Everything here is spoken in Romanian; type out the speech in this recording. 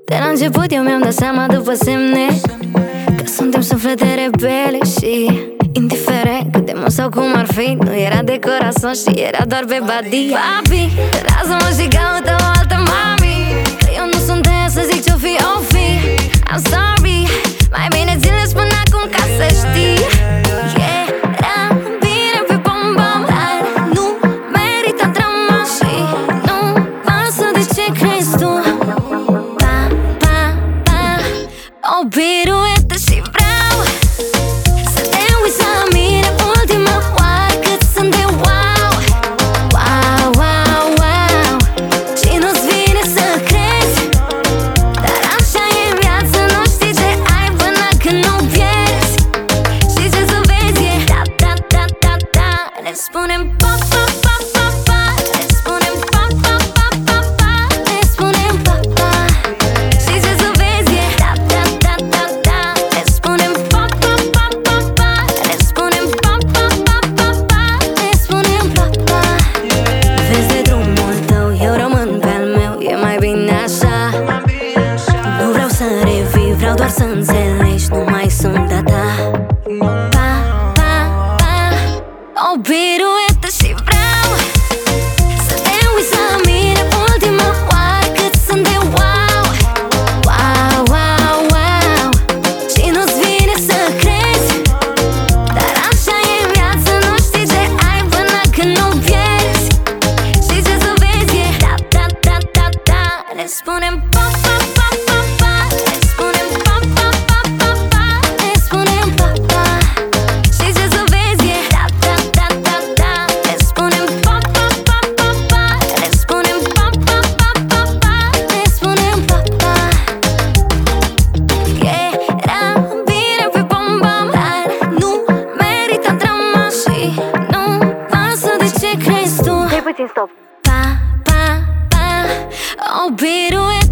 De la început eu mi-am dat seama după semne că suntem suflete rebele și indiferent cât de mult sau cum ar fi, nu era de corazon și era doar pe body. Papi, lasă-mă și caută o altă mami, că eu nu sunt aia să zic ce-o fi, o fi. I'm sorry, mai bine ți-le spun acum ca să știi. Era bine pe bom-bom, dar nu merită drama și nu pasă de ce crezi tu. Pa, pa, pa, o piruetă și vreau să te uiți la mine ultima oară cât sunt de wow. Wow, wow, wow, și nu-ți vine să crezi, dar așa e în viață, nu știi ce ai până când nu pierzi. Și ce să vezi e da, da, da, da, da. Ne spunem pa, pa, pa, pa, pa. Ne spunem pa, pa, pa, pa, pa. Ne spunem pa, pa. Și ce să vezi e da, da, da, da, da. Ne spunem pa, pa, pa, pa, pa. Ne spunem pa, pa, pa, pa, pa. Ne spunem pa, pa. Vezi de drumul tău, eu rămân pe-al meu, e mai bine așa. Nu vreau să revii, vreau doar să înțelegi, nu mai sunt a ta. Pa, pa, pa, o piruetă și vreau să te uiți la mine ultima oară cât sunt de wow. Wow, wow, wow, și nu-ți vine să crezi, dar așa e în viață, nu știi ce ai până când nu pierzi. Și ce să vezi e da, da, da, da, da. Ne spunem pa, pa, pa, pa, pa. Ne spunem pa, pa, pa, pa, pa. Ne spunem pa, pa. Și ce să vezi e da, da, da, da, da. Ne spunem pa, pa, pa, pa, pa. Ne spunem pa, pa, pa, pa, pa. Ne spunem pa, pa. Era bine pe bom-bom, dar nu merită drama și nu pasă de ce crezi tu. Stai puțin, stop. Pa, pa, pa, o piruetă